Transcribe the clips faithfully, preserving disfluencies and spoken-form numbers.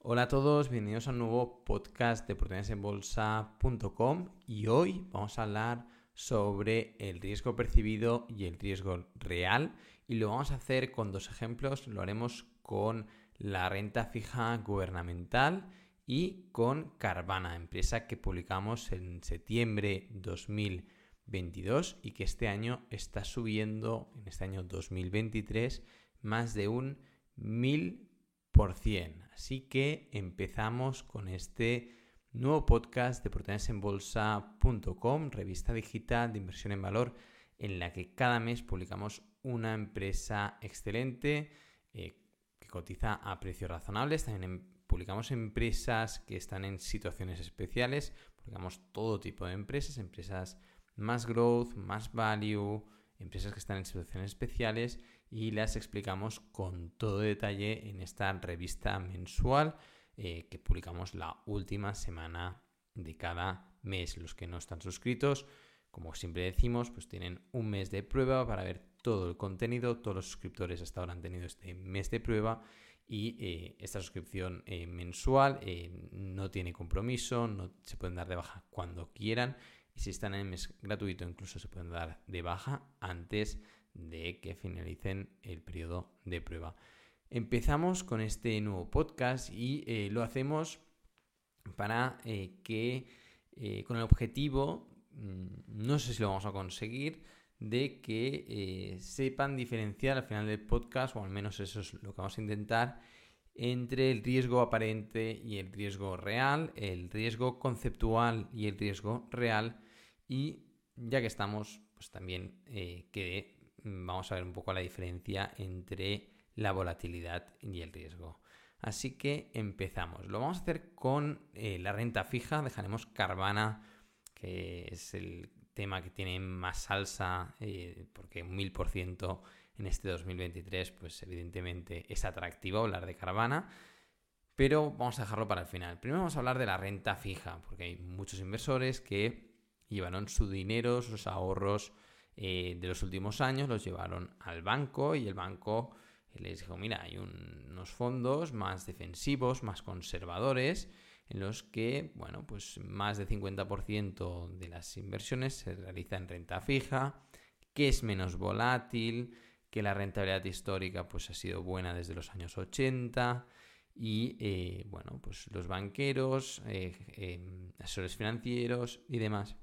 Hola a todos, bienvenidos a un nuevo podcast de oportunidades en bolsa punto com y hoy vamos a hablar sobre el riesgo percibido y el riesgo real y lo vamos a hacer con dos ejemplos. Lo haremos con la renta fija gubernamental y con Carvana, empresa que publicamos en septiembre de dos mil veintidós y que este año está subiendo, en este año dos mil veintitrés, más de un mil por ciento. Así que empezamos con este nuevo podcast de oportunidades en bolsa punto com, revista digital de inversión en valor, en la que cada mes publicamos una empresa excelente eh, que cotiza a precios razonables. También en, publicamos empresas que están en situaciones especiales, publicamos todo tipo de empresas, empresas más growth, más value, empresas que están en situaciones especiales y las explicamos con todo detalle en esta revista mensual eh, que publicamos la última semana de cada mes. Los que no están suscritos, como siempre decimos, pues tienen un mes de prueba para ver todo el contenido. Todos los suscriptores hasta ahora han tenido este mes de prueba y eh, esta suscripción eh, mensual eh, no tiene compromiso, no se pueden dar de baja cuando quieran. Y si están en el mes gratuito, incluso se pueden dar de baja antes de que finalicen el periodo de prueba. Empezamos con este nuevo podcast y eh, lo hacemos para eh, que, eh, con el objetivo, no sé si lo vamos a conseguir, de que eh, sepan diferenciar al final del podcast, o al menos eso es lo que vamos a intentar, entre el riesgo aparente y el riesgo real, el riesgo conceptual y el riesgo real. Y ya que estamos, pues también eh, que vamos a ver un poco la diferencia entre la volatilidad y el riesgo. Así que empezamos. Lo vamos a hacer con eh, la renta fija. Dejaremos Carvana, que es el tema que tiene más salsa, eh, porque un mil por ciento en este dos mil veintitrés, pues evidentemente es atractivo hablar de Carvana. Pero vamos a dejarlo para el final. Primero vamos a hablar de la renta fija, porque hay muchos inversores que llevaron su dinero, sus ahorros eh, de los últimos años, los llevaron al banco y el banco les dijo, mira, hay un, unos fondos más defensivos, más conservadores, en los que, bueno, pues más del cincuenta por ciento de las inversiones se realiza en renta fija, que es menos volátil, que la rentabilidad histórica pues ha sido buena desde los años ochenta y, eh, bueno, pues los banqueros, eh, eh, asesores financieros y demás,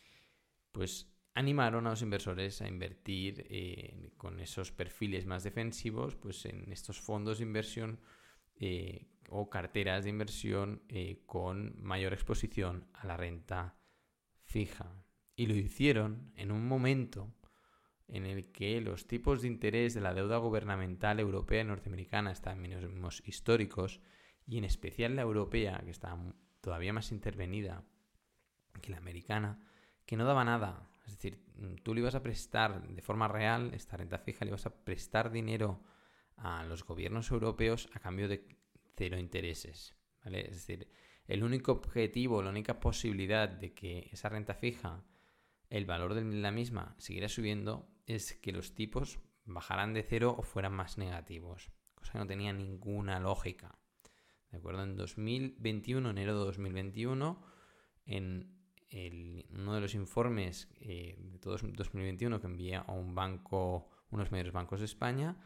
pues animaron a los inversores a invertir eh, con esos perfiles más defensivos pues en estos fondos de inversión eh, o carteras de inversión eh, con mayor exposición a la renta fija. Y lo hicieron en un momento en el que los tipos de interés de la deuda gubernamental europea y norteamericana estaban en mínimos históricos y en especial la europea, que está todavía más intervenida que la americana, que no daba nada. Es decir, tú le ibas a prestar de forma real, esta renta fija, le ibas a prestar dinero a los gobiernos europeos a cambio de cero intereses, ¿vale? Es decir, el único objetivo, la única posibilidad de que esa renta fija, el valor de la misma, siguiera subiendo, es que los tipos bajaran de cero o fueran más negativos, cosa que no tenía ninguna lógica. ¿De acuerdo? En dos mil veintiuno, enero de dos mil veintiuno, en el, uno de los informes eh, de todo dos mil veintiuno que envié a un banco, unos mayores bancos de España,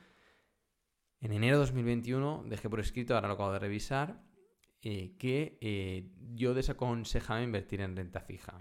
en enero de dos mil veintiuno dejé por escrito, ahora lo acabo de revisar, eh, que eh, yo desaconsejaba invertir en renta fija.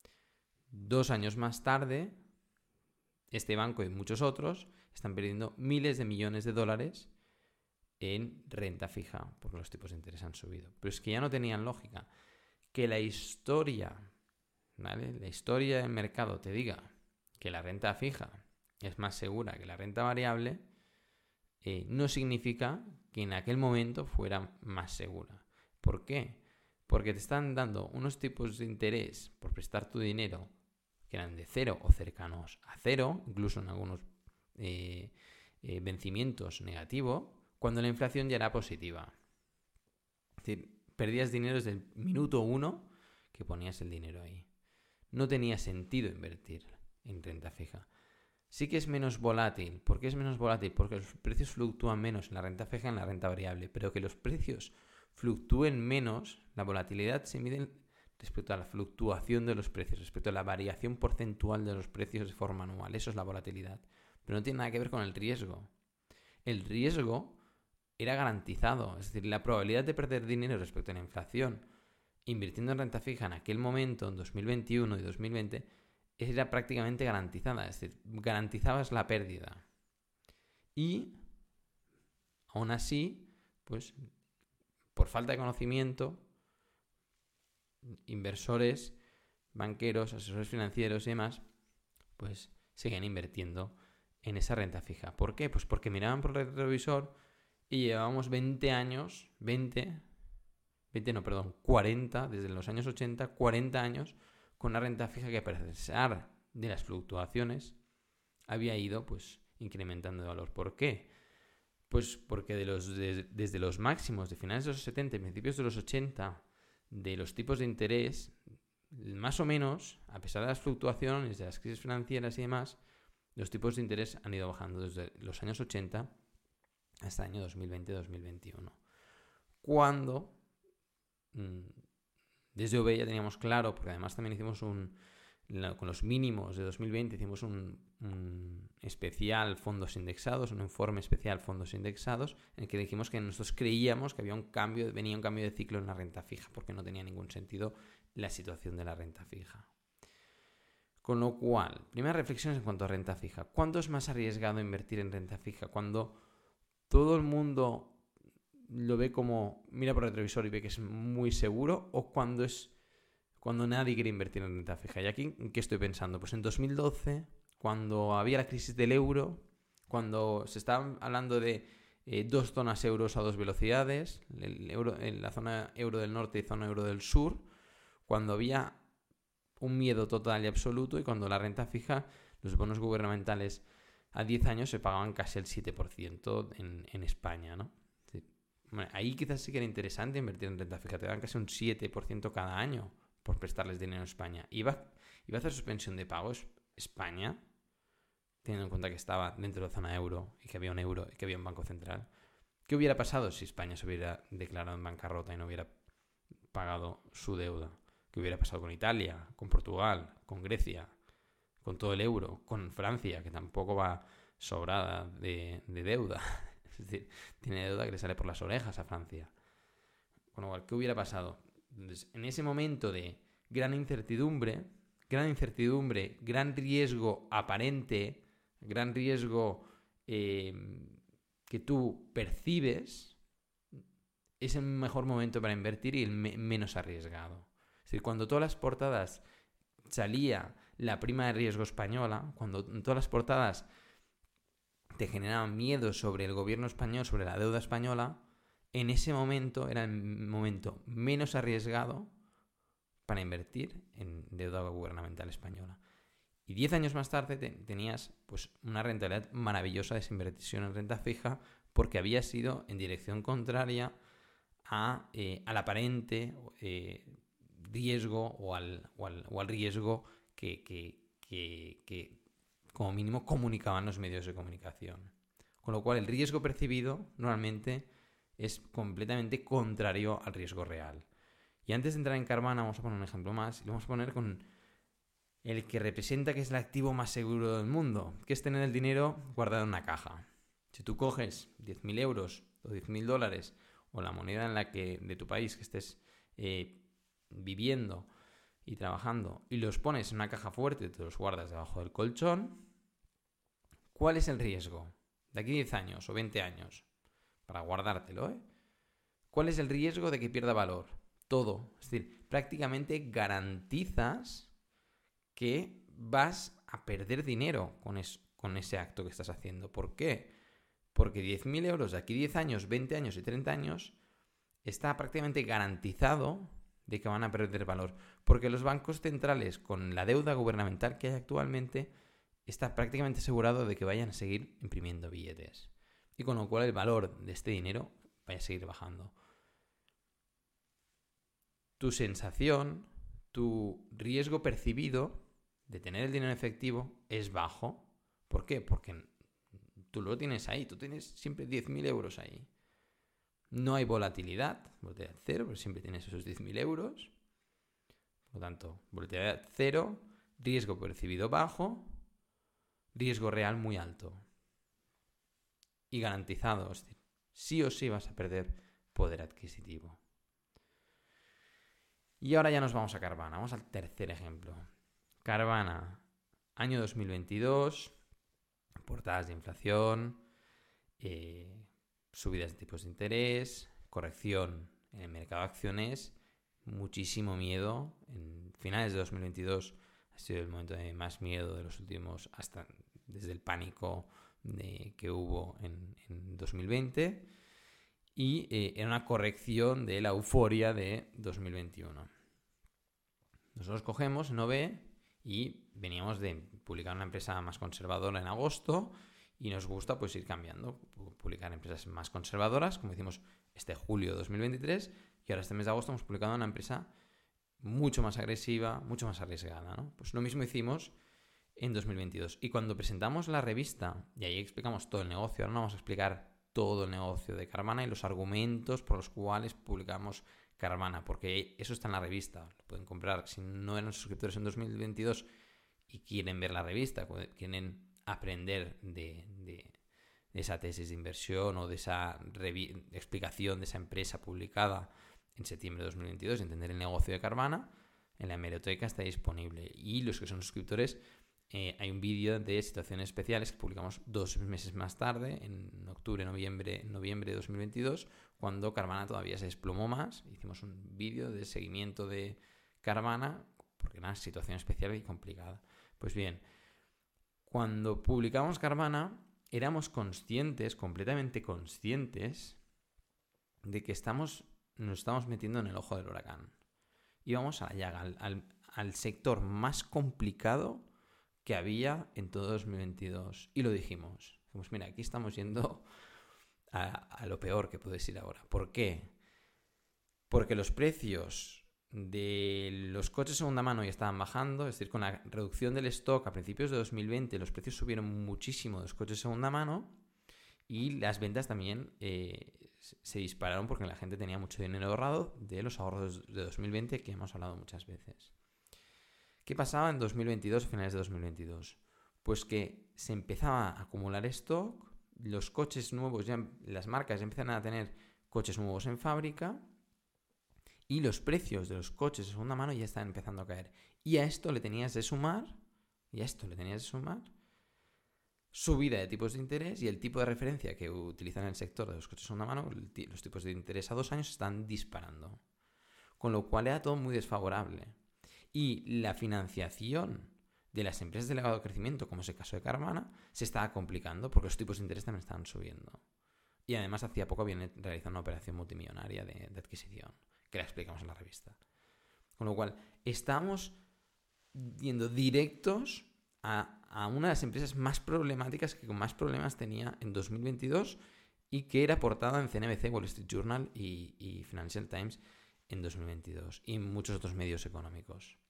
Dos años más tarde, este banco y muchos otros están perdiendo miles de millones de dólares en renta fija porque los tipos de interés han subido. Pero es que ya no tenían lógica. Que la historia, ¿vale? La historia del mercado te diga que la renta fija es más segura que la renta variable, eh, no significa que en aquel momento fuera más segura. ¿Por qué? Porque te están dando unos tipos de interés por prestar tu dinero que eran de cero o cercanos a cero, incluso en algunos eh, eh, vencimientos negativo, cuando la inflación ya era positiva. Es decir, perdías dinero desde el minuto uno que ponías el dinero ahí. No tenía sentido invertir en renta fija. Sí que es menos volátil. ¿Por qué es menos volátil? Porque los precios fluctúan menos en la renta fija que en la renta variable, pero que los precios fluctúen menos, la volatilidad se mide respecto a la fluctuación de los precios, respecto a la variación porcentual de los precios de forma anual. Eso es la volatilidad. Pero no tiene nada que ver con el riesgo. El riesgo era garantizado, es decir, la probabilidad de perder dinero respecto a la inflación invirtiendo en renta fija en aquel momento, en dos mil veintiuno y dos mil veinte, era prácticamente garantizada, es decir, garantizabas la pérdida. Y aún así, pues, por falta de conocimiento, inversores, banqueros, asesores financieros y demás, pues siguen invirtiendo en esa renta fija. ¿Por qué? Pues porque miraban por el retrovisor y llevábamos veinte años, veinte, veinte no, perdón, cuarenta, desde los años ochenta, cuarenta años con una renta fija que a pesar de las fluctuaciones había ido pues incrementando de valor. ¿Por qué? Pues porque de los, de, desde los máximos de finales de los setenta y principios de los ochenta, de los tipos de interés, más o menos, a pesar de las fluctuaciones, de las crisis financieras y demás, los tipos de interés han ido bajando desde los años ochenta hasta el año dos mil veinte dos mil veintiuno. Cuando mmm, desde O B ya teníamos claro, porque además también hicimos un, con los mínimos de dos mil veinte, hicimos un, un especial fondos indexados, un informe especial fondos indexados, en el que dijimos que nosotros creíamos que había un cambio, venía un cambio de ciclo en la renta fija, porque no tenía ningún sentido la situación de la renta fija. Con lo cual, primeras reflexiones en cuanto a renta fija. ¿Cuándo es más arriesgado invertir en renta fija? Cuando todo el mundo lo ve como, mira por el retrovisor y ve que es muy seguro, o cuando es cuando nadie quiere invertir en renta fija. ¿Y aquí en qué estoy pensando? Pues en dos mil doce, cuando había la crisis del euro, cuando se estaba hablando de eh, dos zonas euros a dos velocidades, el euro, en la zona euro del norte y zona euro del sur, cuando había un miedo total y absoluto, y cuando la renta fija, los bonos gubernamentales a diez años se pagaban casi el siete por ciento en, en España, ¿no? Sí. Bueno, ahí quizás sí que era interesante invertir en renta fija, te dan casi un siete por ciento cada año por prestarles dinero a España. ¿Iba, iba a hacer suspensión de pagos España, teniendo en cuenta que estaba dentro de la zona euro y que había un euro y que había un banco central? ¿Qué hubiera pasado si España se hubiera declarado en bancarrota y no hubiera pagado su deuda? ¿Qué hubiera pasado con Italia, con Portugal, con Grecia, con todo el euro, con Francia, que tampoco va sobrada de, de deuda? Es decir, tiene deuda que le sale por las orejas a Francia. Con lo cual, ¿qué hubiera pasado? Entonces, en ese momento de gran incertidumbre, gran incertidumbre, gran riesgo aparente, gran riesgo eh, que tú percibes, es el mejor momento para invertir y el me- menos arriesgado. Es decir, cuando todas las portadas salía la prima de riesgo española, cuando en todas las portadas te generaban miedo sobre el gobierno español, sobre la deuda española, en ese momento era el momento menos arriesgado para invertir en deuda gubernamental española. Y diez años más tarde te, tenías pues, una rentabilidad maravillosa de esa inversión en renta fija, porque había sido en dirección contraria a, eh, al aparente eh, riesgo o al, o al, o al riesgo que, que, que, que como mínimo comunicaban los medios de comunicación. Con lo cual el riesgo percibido normalmente es completamente contrario al riesgo real. Y antes de entrar en Carvana vamos a poner un ejemplo más y lo vamos a poner con el que representa que es el activo más seguro del mundo, que es tener el dinero guardado en una caja. Si tú coges diez mil euros o diez mil dólares o la moneda en la que de tu país que estés eh, viviendo y trabajando y los pones en una caja fuerte, te los guardas debajo del colchón, ¿cuál es el riesgo? De aquí diez años o veinte años, para guardártelo, ¿eh? ¿Cuál es el riesgo de que pierda valor? Todo. Es decir, prácticamente garantizas que vas a perder dinero con, es, con ese acto que estás haciendo. ¿Por qué? Porque diez mil euros de aquí diez años, veinte años y treinta años está prácticamente garantizado de que van a perder valor. Porque los bancos centrales, con la deuda gubernamental que hay actualmente, está prácticamente asegurado de que vayan a seguir imprimiendo billetes. Y con lo cual el valor de este dinero vaya a seguir bajando. Tu sensación, tu riesgo percibido de tener el dinero efectivo es bajo. ¿Por qué? Porque tú lo tienes ahí, tú tienes siempre diez mil euros ahí. No hay volatilidad, volatilidad cero, porque siempre tienes esos diez mil euros. Por lo tanto, volatilidad cero, riesgo percibido bajo, riesgo real muy alto. Y garantizado, es decir, sí o sí vas a perder poder adquisitivo. Y ahora ya nos vamos a Carvana. Vamos al tercer ejemplo. Carvana, año dos mil veintidós, portadas de inflación, eh, subidas de tipos de interés, corrección en el mercado de acciones, muchísimo miedo. En finales de dos mil veintidós ha sido el momento de más miedo de los últimos, hasta desde el pánico de, que hubo en, en dos mil veinte, y eh, era una corrección de la euforia de dos mil veintiuno. Nosotros cogemos en O B y veníamos de publicar una empresa más conservadora en agosto y nos gusta pues ir cambiando, publicar empresas más conservadoras, como hicimos este julio de dos mil veintitrés, y ahora este mes de agosto hemos publicado una empresa mucho más agresiva, mucho más arriesgada, ¿no? Pues lo mismo hicimos en dos mil veintidós. Y cuando presentamos la revista, y ahí explicamos todo el negocio, ahora no vamos a explicar todo el negocio de Carvana y los argumentos por los cuales publicamos Carvana, porque eso está en la revista, lo pueden comprar. Si no eran suscriptores en dos mil veintidós y quieren ver la revista, quieren aprender de, de, de esa tesis de inversión o de esa revi- explicación de esa empresa publicada en septiembre de dos mil veintidós, entender el negocio de Carvana, en la hemeroteca está disponible. Y los que son suscriptores, eh, hay un vídeo de situaciones especiales que publicamos dos meses más tarde, en octubre, noviembre, noviembre de dos mil veintidós, cuando Carvana todavía se desplomó más. Hicimos un vídeo de seguimiento de Carvana porque era una situación especial y complicada. Pues bien, cuando publicamos Carvana, éramos conscientes, completamente conscientes, de que estamos, nos estamos metiendo en el ojo del huracán. Íbamos a la llaga, al, al, al sector más complicado que había en todo dos mil veintidós. Y lo dijimos. Dijimos, mira, aquí estamos yendo a, a lo peor que puedes ir ahora. ¿Por qué? Porque los precios de los coches de segunda mano ya estaban bajando, es decir, con la reducción del stock a principios de dos mil veinte los precios subieron muchísimo de los coches de segunda mano y las ventas también eh, se dispararon porque la gente tenía mucho dinero ahorrado de los ahorros de dos mil veinte que hemos hablado muchas veces. ¿Qué pasaba en dos mil veintidós, finales de dos mil veintidós? Pues que se empezaba a acumular stock, los coches nuevos, ya, las marcas ya empezaron a tener coches nuevos en fábrica y los precios de los coches de segunda mano ya están empezando a caer. Y a esto le tenías de sumar, y a esto le tenías de sumar, subida de tipos de interés, y el tipo de referencia que utilizan en el sector de los coches de segunda mano, los tipos de interés a dos años están disparando. Con lo cual era todo muy desfavorable. Y la financiación de las empresas de elevado crecimiento, como es el caso de Carvana, se estaba complicando porque los tipos de interés también estaban subiendo. Y además hacía poco viene realizando una operación multimillonaria de, de adquisición, que la explicamos en la revista. Con lo cual, estamos yendo directos a, a una de las empresas más problemáticas, que con más problemas tenía en dos mil veintidós y que era portada en C N B C, Wall Street Journal y, y Financial Times en dos mil veintidós y en muchos otros medios económicos.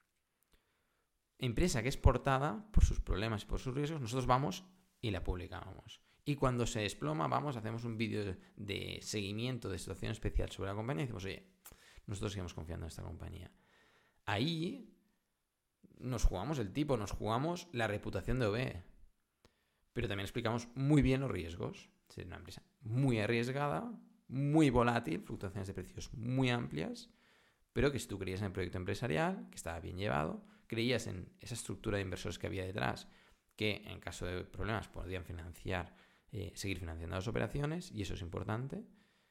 Empresa que es portada por sus problemas y por sus riesgos, nosotros vamos y la publicamos. Y cuando se desploma, vamos, hacemos un vídeo de seguimiento de situación especial sobre la compañía y decimos, oye, nosotros seguimos confiando en esta compañía. Ahí nos jugamos el tipo, nos jugamos la reputación de O B. Pero también explicamos muy bien los riesgos. Es una empresa muy arriesgada, muy volátil, fluctuaciones de precios muy amplias, pero que si tú creías en el proyecto empresarial, que estaba bien llevado, creías en esa estructura de inversores que había detrás, que en caso de problemas podían financiar, eh, seguir financiando las operaciones, y eso es importante,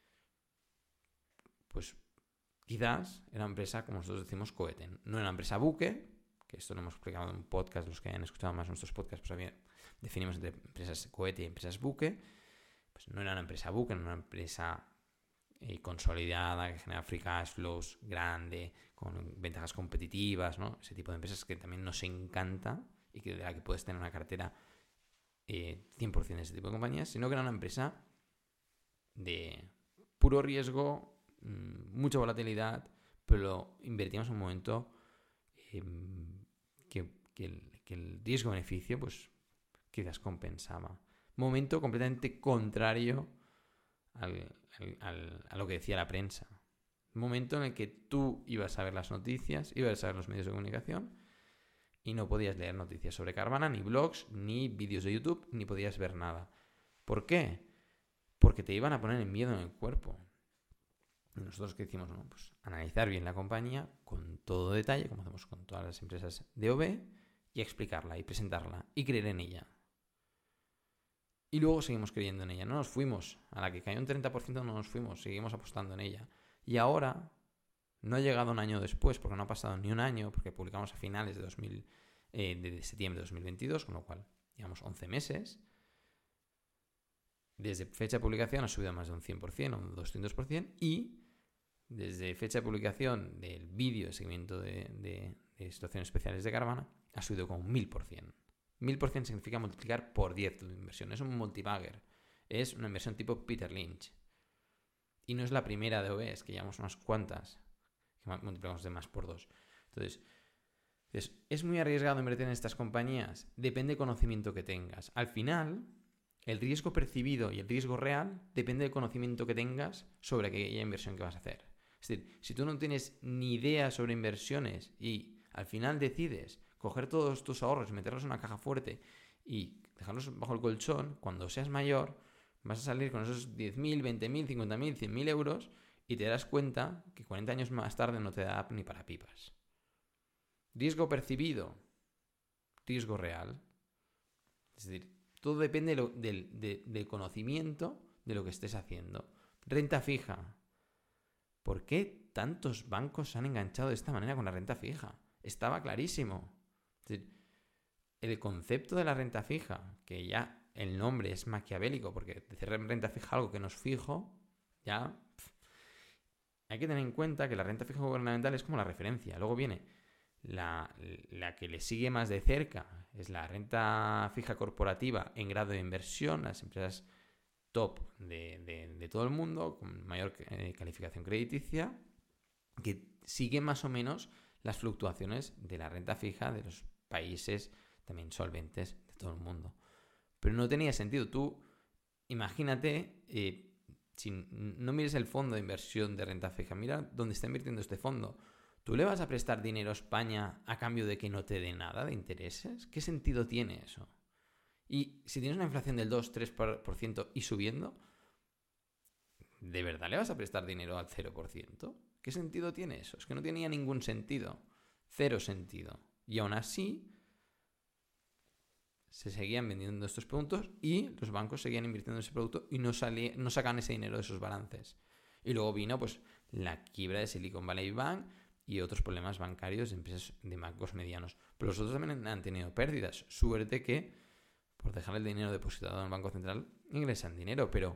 pues quizás era una empresa, como nosotros decimos, cohete. No era una empresa buque, que esto lo hemos explicado en un podcast, los que hayan escuchado más nuestros podcasts, pues bien, definimos entre empresas cohete y empresas buque. Pues no era una empresa buque, era una empresa eh, consolidada, que genera free cash flows, grande, con ventajas competitivas, ¿no? Ese tipo de empresas que también nos encanta y que de la que puedes tener una cartera eh, cien por ciento de ese tipo de compañías, sino que era una empresa de puro riesgo, mucha volatilidad, pero invertíamos en un momento eh, que, que, el, que el riesgo-beneficio pues quizás compensaba. Momento completamente contrario al, al, al, a lo que decía la prensa. Un momento en el que tú ibas a ver las noticias, ibas a ver los medios de comunicación y no podías leer noticias sobre Carvana, ni blogs, ni vídeos de YouTube, ni podías ver nada. ¿Por qué? Porque te iban a poner el miedo en el cuerpo. Y nosotros, ¿qué hicimos? Bueno, pues analizar bien la compañía con todo detalle, como hacemos con todas las empresas de O B, y explicarla y presentarla y creer en ella. Y luego seguimos creyendo en ella. No nos fuimos. A la que cayó un treinta por ciento no nos fuimos. Seguimos apostando en ella. Y ahora, no ha llegado un año después, porque no ha pasado ni un año, porque publicamos a finales de, dos mil, eh, de septiembre de dos mil veintidós, con lo cual llevamos once meses. Desde fecha de publicación ha subido más de un cien por ciento, un doscientos por ciento, y desde fecha de publicación del vídeo de seguimiento de, de, de situaciones especiales de Carvana ha subido como un mil por ciento. mil por ciento significa multiplicar por diez tu inversión. Es un multibagger. Es una inversión tipo Peter Lynch. Y no es la primera de O B, es que llevamos unas cuantas que multiplicamos de más por dos. Entonces, es, ¿es muy arriesgado invertir en estas compañías? Depende del conocimiento que tengas. Al final, el riesgo percibido y el riesgo real depende del conocimiento que tengas sobre aquella inversión que vas a hacer. Es decir, si tú no tienes ni idea sobre inversiones y al final decides coger todos tus ahorros y meterlos en una caja fuerte y dejarlos bajo el colchón, cuando seas mayor vas a salir con esos diez mil, veinte mil, cincuenta mil, cien mil euros y te darás cuenta que cuarenta años más tarde no te da ni para pipas. Riesgo percibido, riesgo real. Es decir, todo depende de lo, del, de, del conocimiento de lo que estés haciendo. Renta fija. ¿Por qué tantos bancos se han enganchado de esta manera con la renta fija? Estaba clarísimo. Es decir, el concepto de la renta fija, que ya el nombre es maquiavélico, porque decir renta fija algo que no es fijo, ya pff, hay que tener en cuenta que la renta fija gubernamental es como la referencia. Luego viene la, la que le sigue más de cerca, es la renta fija corporativa en grado de inversión, las empresas top de, de, de todo el mundo, con mayor eh, calificación crediticia, que siguen más o menos las fluctuaciones de la renta fija de los países también solventes de todo el mundo. Pero no tenía sentido. Tú, imagínate, eh, si no mires el fondo de inversión de renta fija, mira dónde está invirtiendo este fondo. ¿Tú le vas a prestar dinero a España a cambio de que no te dé nada de intereses? ¿Qué sentido tiene eso? Y si tienes una inflación del dos tres por ciento y subiendo, ¿de verdad le vas a prestar dinero al cero por ciento? ¿Qué sentido tiene eso? Es que no tenía ningún sentido. Cero sentido. Y aún así se seguían vendiendo estos productos y los bancos seguían invirtiendo en ese producto y no, salía, no sacaban ese dinero de esos balances. Y luego vino pues la quiebra de Silicon Valley Bank y otros problemas bancarios de empresas de bancos medianos. Pero los otros también han tenido pérdidas. Suerte que por dejar el dinero depositado en el Banco Central ingresan dinero, pero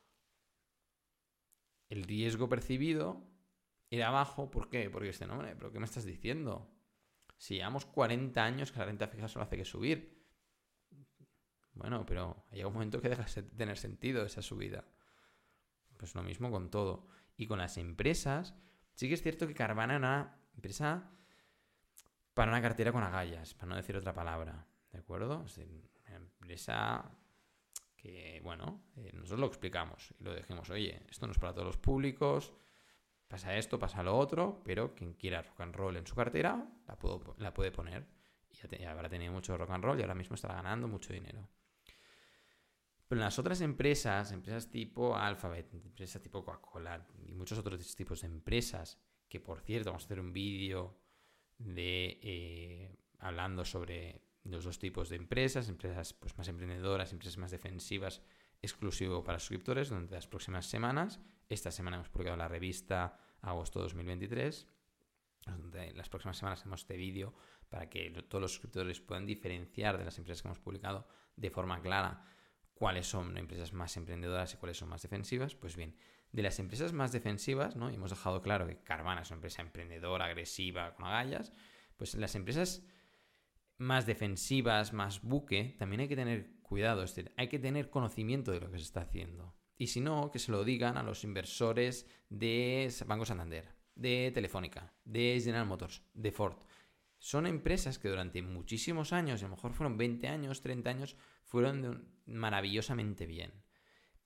el riesgo percibido era bajo. ¿Por qué? Porque este nombre, ¿pero qué me estás diciendo? Si llevamos cuarenta años que la renta fija solo hace que subir. Bueno, pero llega un momento que deja de tener sentido esa subida. Pues lo mismo con todo. Y con las empresas, sí que es cierto que Carvana era una empresa para una cartera con agallas, para no decir otra palabra, ¿de acuerdo? Es una empresa que, bueno, eh, nosotros lo explicamos y lo dijimos, oye, esto no es para todos los públicos, pasa esto, pasa lo otro, pero quien quiera rock and roll en su cartera, la, puedo, la puede poner. Y ya, te, ya habrá tenido mucho rock and roll y ahora mismo estará ganando mucho dinero. Pero en las otras empresas, empresas tipo Alphabet, empresas tipo Coca-Cola y muchos otros tipos de empresas, que por cierto vamos a hacer un vídeo de eh, hablando sobre los dos tipos de empresas, empresas pues, más emprendedoras, empresas más defensivas, exclusivo para suscriptores, durante las próximas semanas. Esta semana hemos publicado la revista agosto dos mil veintitrés. Donde en las próximas semanas hacemos este vídeo para que todos los suscriptores puedan diferenciar de las empresas que hemos publicado de forma clara cuáles son empresas más emprendedoras y cuáles son más defensivas. Pues bien, de las empresas más defensivas, ¿no? Y hemos dejado claro que Carvana es una empresa emprendedora, agresiva, con agallas. Pues las empresas más defensivas, más buque, también hay que tener cuidado, es decir, hay que tener conocimiento de lo que se está haciendo. Y si no, que se lo digan a los inversores de Banco Santander, de Telefónica, de General Motors, de Ford. Son empresas que durante muchísimos años, y a lo mejor fueron veinte años, treinta años, fueron maravillosamente bien.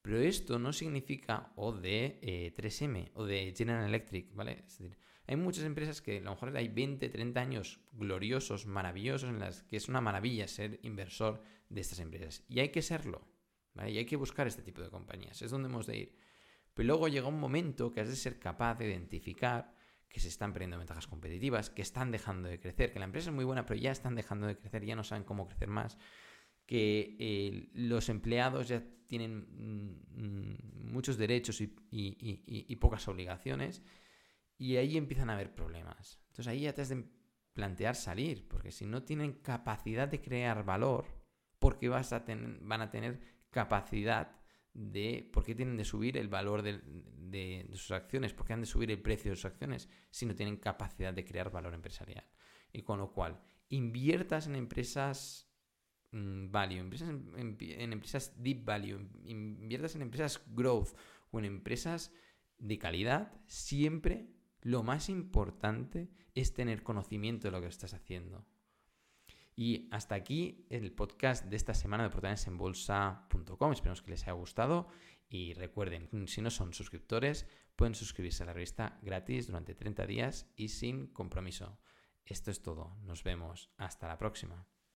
Pero esto no significa, o de eh, tres eme o de General Electric, ¿vale? Es decir, hay muchas empresas que a lo mejor hay veinte, treinta años gloriosos, maravillosos, en las que es una maravilla ser inversor de estas empresas. Y hay que serlo, ¿vale? Y hay que buscar este tipo de compañías, es donde hemos de ir. Pero luego llega un momento que has de ser capaz de identificar que se están perdiendo ventajas competitivas, que están dejando de crecer, que la empresa es muy buena, pero ya están dejando de crecer, ya no saben cómo crecer más, que eh, los empleados ya tienen mm, muchos derechos y, y, y, y pocas obligaciones, y ahí empiezan a haber problemas. Entonces ahí ya te has de plantear salir, porque si no tienen capacidad de crear valor, ¿por qué vas a ten- van a tener capacidad de, por qué tienen de subir el valor de, de, de sus acciones? ¿Por qué han de subir el precio de sus acciones si no tienen capacidad de crear valor empresarial? Y con lo cual, inviertas en empresas mmm, value, empresas en, en, en empresas deep value, inviertas en empresas growth o en empresas de calidad. Siempre lo más importante es tener conocimiento de lo que estás haciendo. Y hasta aquí el podcast de esta semana de oportunidades en bolsa punto com. Esperemos que les haya gustado. Y recuerden, si no son suscriptores, pueden suscribirse a la revista gratis durante treinta días y sin compromiso. Esto es todo. Nos vemos. Hasta la próxima.